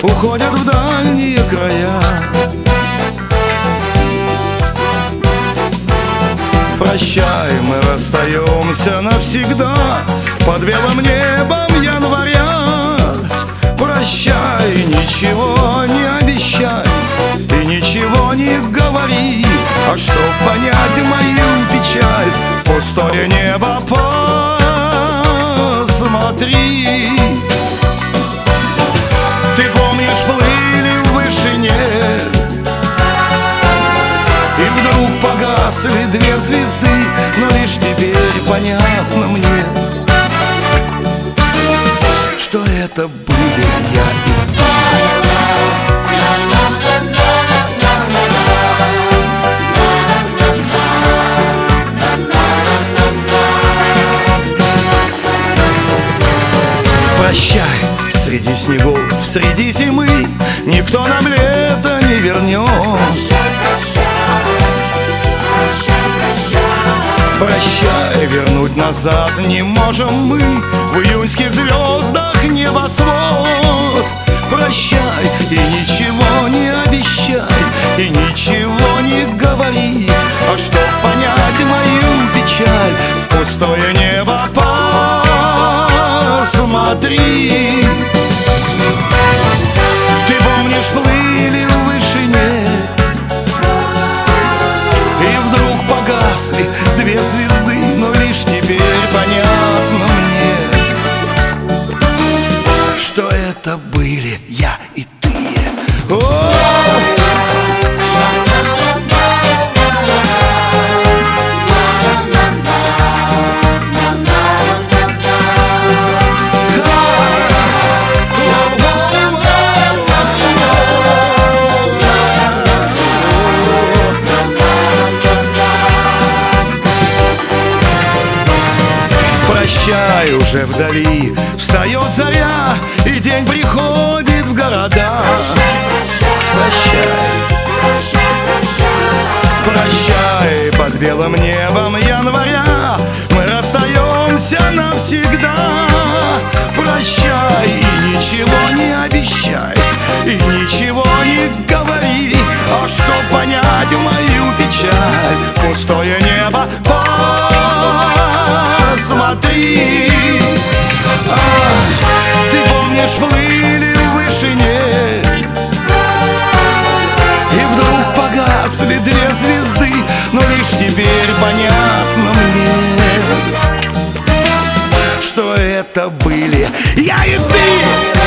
уходят в дальние края. Прощай, мы расстаемся навсегда под белым небом января. Прощай, ничего не обещай и ничего не говори, а чтоб понять мою печаль, пустое небо посмотри. Ты помнишь, плыли в вышине, и вдруг погасли две звезды, но лишь теперь понятно мне, что это были я и ты. Прощай, среди снегов, среди зимы никто нам лето не вернет. Прощай, вернуть назад не можем мы в июньских звездах небосвод. Прощай и ничего не обещай и ничего не говори, а чтоб понять мою печаль, пустое небо посмотри. Ты помнишь, плыли в вышине, и вдруг погасли две звезды, но лишь теперь понятно мне, что это были я и ты. Прощай, уже вдали встает заря, и день приходит в города. Прощай, прощай, под белым небом января мы расстаемся навсегда. Прощай и ничего не обещай и ничего не говори, а чтоб понять мою печаль, пустое небо посмотри. Ты помнишь, плыли в вышине, и вдруг погасли две звезды, но лишь теперь понятно мне, что это были я и ты.